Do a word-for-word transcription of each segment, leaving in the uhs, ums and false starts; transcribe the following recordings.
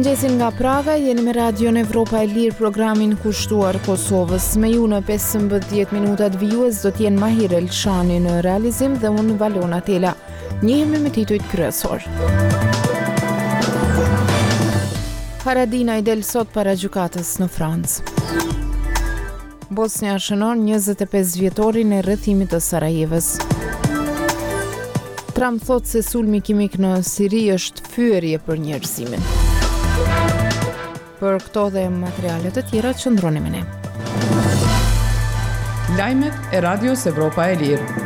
Mirëmëngjesin nga Praga, jeni me Radion Evropa e Lirë, programin kushtuar Kosovës. Me ju në pesëmbëdhjetë minutat vijues do t'jenë Mahir Elshani në realizim dhe unë Valona Tela. Njihemi me titujt kryesor. Haradinaj del sot para gjykatës në Francë. Bosnia shënon njëzet e pesë vjetorin e rrethimit të Sarajevës. Trump thot se sulmi kimik në Siri është fyerje për njerëzimin. Për këto dhe materiale të tjera qëndroni me ne. Lajmet e Radios Evropa e Lirë.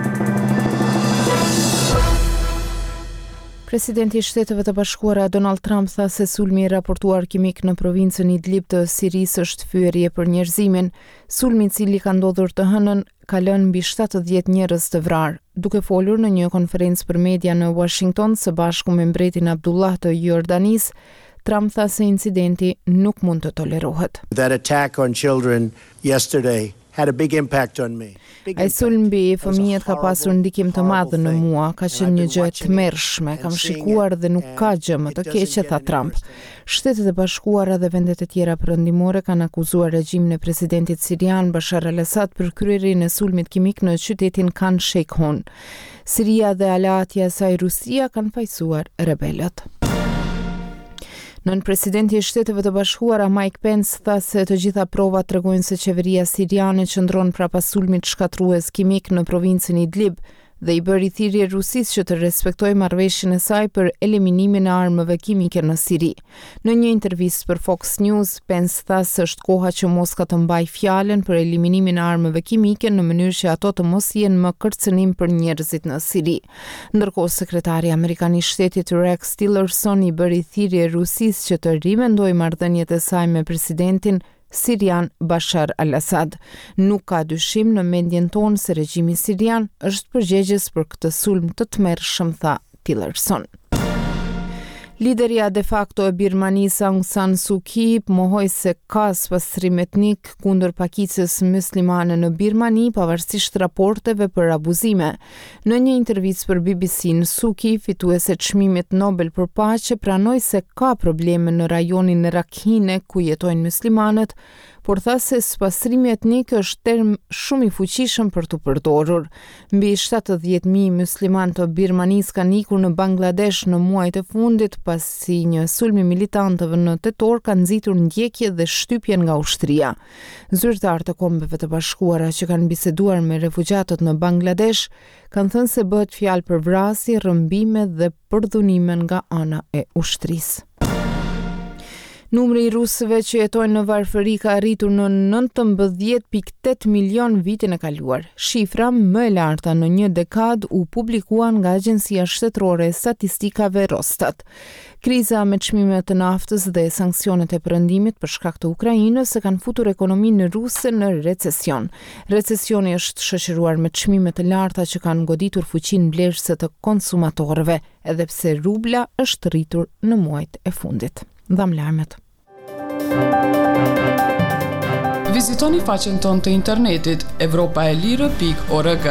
Presidenti i Shteteve të Bashkuara Donald Trump tha se sulmi i raportuar kimik në provincën Idlib të Sirisë është fyerje për njerëzimin. Sulmi i cili ka ndodhur të hënën ka lënë mbi shtatëdhjetë njerëz të vrarë. Duke folur në një konferencë për media në Washington së bashku me mbretin Abdullah të Jordanisë, Trump tha se incidenti nuk mund të tolerohet. That attack on children yesterday had a big impact on me. Ai sulm mbi fëmijët ka pasur ndikim të madh në mua, ka qenë një gjë e tmerrshme, kam shikuar dhe nuk ka gjë më të keqe, tha Trump. Shtetet e Bashkuara dhe vendet e tjera perëndimore kanë akuzuar regjimin e presidentit sirian Bashar al-Assad për kryerjen e sulmit kimik në qytetin Khan Sheikhoun. Siria dhe aleatja e saj Rusia kanë fajsuar rebelët. Nën presidenti i Shteteve të Bashkuara Mike Pence tha se të gjitha provat tregojnë se qeveria siriane qëndron prapa sulmit shkatrues kimik në provincën Idlib dhe i bëri thirrje Rusisë që të respektojë marrëveshjen e saj për eliminimin e armëve kimike në Siri. Në një intervistë për Fox News, Pence tha se është koha që Moska të mbajë fjalën për eliminimin e armëve kimike në mënyrë që ato të mos jenë më kërcënim për njerëzit në Siri. Ndërkohë, sekretari amerikan i shtetit Rex Tillerson i bëri thirrje Rusisë që të rimendojë marrëdhëniet e saj me presidentin sirian Bashar al-Assad. Nuk ka dyshim në mendjen tonë se regjimi sirian është përgjegjës për këtë sulm të tmerrshëm, tha Tillerson. Lideria de facto e Birmanisë Aung San Suu Kyi mohoi se ka spastrim etnik kundër pakicës muslimane në Birmani, pavarësisht raporteve për abuzime. Në një intervistë për B B C, Suu Kyi, fituese të çmimit Nobel për paqe, pranoi se ka probleme në rajonin Rakhine ku jetojnë muslimanët, por tha se spastrimi etnik është term shumë i fuqishëm për të përdorur. Mbi shtatëdhjetë mijë musliman të Birmanisë kanë ikur në Bangladesh në muajt e fundit pasi një sulm i militantëve në tetor ka nxitur ndjekje dhe shtypje nga ushtria. Zyrtarë të Kombeve të Bashkuara që kanë biseduar me refugjatët në Bangladesh kanë thënë se bëhet fjalë për vrasje, rrëmbime dhe përdhunime nga ana e ushtrisë. Numri i rusëve që jetojnë në varfëri ka arritur në nëntëmbëdhjetë pikë tetë milion vitin e kaluar. Shifra më e larta në një dekadë u publikuan nga Agjencia Shtetërore e Statistikave Rostat. Kriza me çmimet të naftës dhe sanksionet e perëndimit për shkak të Ukrainës e kanë futur ekonominë ruse në recesion. Recesioni është shoqëruar me çmime të larta që kanë goditur fuqinë blerëse të konsumatorëve, edhe pse rubla është rritur në muajt e fundit. Dham lajmet. Vizitoni faqen tonë të internetit evropa e lirë pikë org.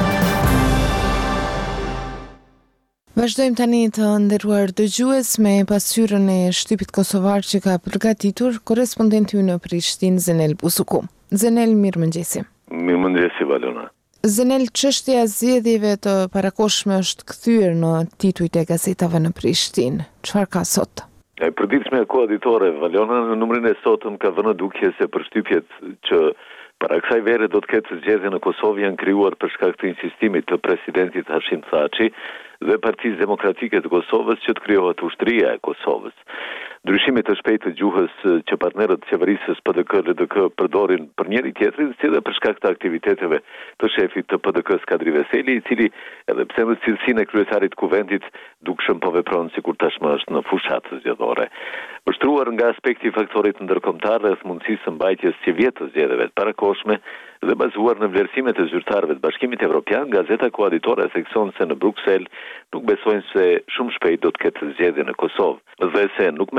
Vazhdojmë tani të nderuar dëgjues me pasqyrën e shtypit kosovar që ka përgatitur korrespondenti ynë në Prishtinë, Zenel Busuku. Zenel, mirëmëngjesi. Mirëmëngjesi, Valona. Zenel, çështja e zgjedhjeve të parakohshme është kthyer në titujt e gazetave në Prishtinë. Çfarë ka sot? E përditshme e koaditore, Valona, në numrin e sotëm ka vënë dukje se përshtypjet që para kësaj vere do të ketë zgjedhje në Kosovë janë krijuar për shkak të insistimit të presidentit Hashim Thaçi dhe Partisë Demokratike të Kosovës që të krijohet ushtria e Kosovës. Ndryshime të shpejtë të gjuhës që partnerët qeverisës P D K L D K përdorin për njëri tjetrin, si dhe për shkak të aktiviteteve të shefit të P D K Skadri Veseli, i cili edhe pse në cilësinë e kryesarit të kuvendit dukshëm po vepron sikur tashmë është në fushatë zgjedhore. Vështruar nga aspekti i faktorit ndërkombëtar rreth mundësisë së mbajtjes së vjetë të zgjedhjeve të parakohshme dhe bazuar në vlerësimet e zyrtarëve të Bashkimit Evropian, gazeta koaditore thekson se në Bruksel nuk besojnë se shumë shpejt do të ketë zgjedhje në Kosovë dhe se nuk mendojnë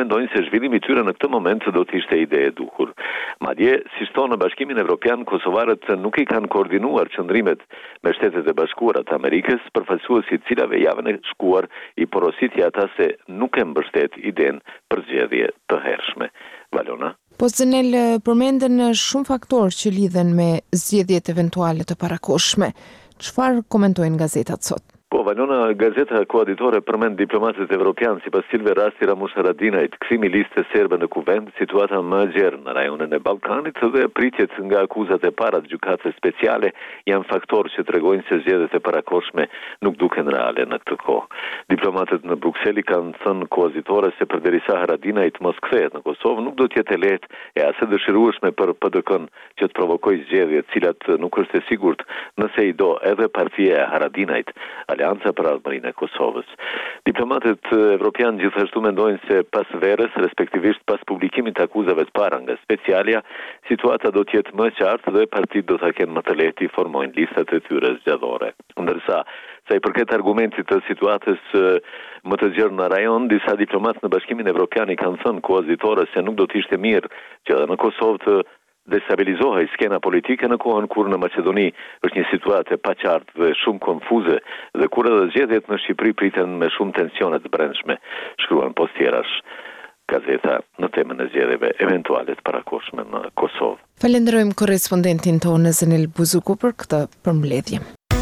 mendojnë se zhvillimi i tyre në këtë moment do të ishte ide e duhur. Madje, si shtonë në Bashkimin Evropian, kosovarët nuk i kanë koordinuar qëndrimet me Shtetet e Bashkuara të Amerikës, përfaqësuesi të cilave javën e shkuar i porositi ata se nuk e mbështet idenë për zgjedhje të hershme. Valona? Po Zenel, përmenden shumë faktorë që lidhen me zgjedhjet eventuale të parakoshme. Çfarë komentojnë gazetat sot? Po, Valona, gazeta koaditore përmend diplomatët evropian sipas cilëve rasti Ramush Haradinajt, kthimi liste serbe në kuvend, situata më e gjerë në rajonin e Ballkanit dhe pritjet nga akuzat e para të gjykatës speciale janë faktorë që tregojnë se zgjedhjet e parakoshme nuk duken reale në këtë kohë. Diplomatët në Bruksel kanë thënë koaditore se përderisa Haradinajt mos kthehet në Kosovë, nuk do të jetë lehtë e as e dëshirueshme për P D K-n që të provokojë zgjedhje të cilat nuk është e sigurt nëse i do edhe partia e Haradinajt, Alianca për Ardhmërinë e Kosovës. Diplomatët evropian gjithashtu mendojnë se pas verës, respektivisht pas publikimit të akuzave të para nga specialja, situata do të jetë më e qartë dhe partitë do ta kenë më të lehtë të formojnë listat e tyre zgjedhore. Ndërsa, sa i përket argumentit të situatës më të gjerë në rajon, disa diplomatë në Bashkimin Evropian i kanë thënë koazitore se nuk do të ishte mirë që edhe në Kosovë të destabilizohej skena politike në kohën kur në Maqedoni është një situatë e paqartë dhe shumë konfuze dhe kur edhe zgjedhjet në Shqipëri priten me shumë tensione të brendshme, shkruan postjerash gazeta në temën e zgjedhjeve eventuale të parakoshme në Kosovë. Falenderojmë korrespondentin tonë Zenel Buzuku për këtë përmbledhje.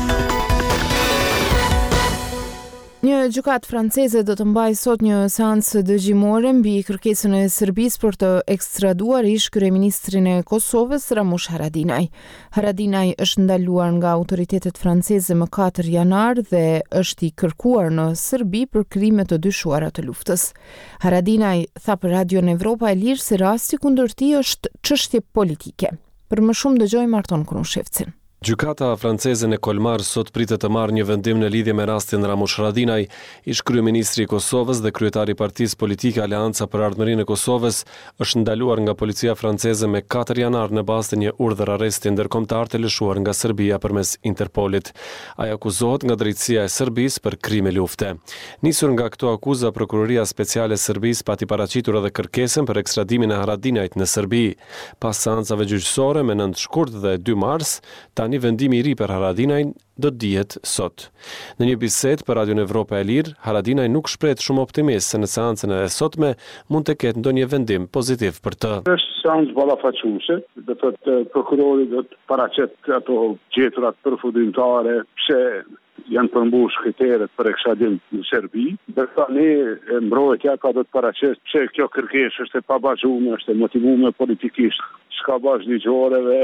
Një gjykatë franceze do të mbajë sot një seancë dëgjimore mbi kërkesën e Serbisë për të ekstraduar ish kryeministrin e Kosovës Ramush Haradinaj. Haradinaj është ndaluar nga autoritetet franceze më katër janar dhe është i kërkuar në Serbi për krime të dyshuara të luftës. Haradinaj tha për Radion Evropa e Lirë se rasti kundër tij është çështje politike. Për më shumë dëgjojmë Arton Krushevcin. Gjykata franceze në Kolmar sot pritet të marrë një vendim në lidhje me rastin Ramush Haradinaj, ish kryeministri i Kosovës dhe kryetari i Partisë Politike Aleanca për Ardhmërinë e Kosovës, është ndaluar nga policia franceze me katër janar në bazë të një urdhër arresti ndërkombëtar të lëshuar nga Serbia përmes Interpolit. Ai akuzohet nga drejtësia e Serbisë për krime lufte. Nisur nga këto akuza, prokuroria speciale e Serbisë pati paraqitur edhe kërkesën për ekstradimin e Haradinajt në Serbi. Pas seancave gjyqësore me nëntë shkurt dhe dy mars, tani vendimi i ri për Haradinajn do të dihet sot. Në një bisedë për Radion Evropa e Lirë, Haradinaj nuk shpreh shumë optimist se në seancën e sotme mund të ketë ndonjë vendim pozitiv për të. Është seancë ballafaçuese, do të thotë prokurori do të paraqet ato gjeturat përfundimtare pse janë përmbush kriteret për ekstradim në Serbi. Ndërsa ne mbrojtja ka do të paraqet pse kjo kërkesë është e pabazhuar, është e motivuar politikisht, s'ka bazë ligjore.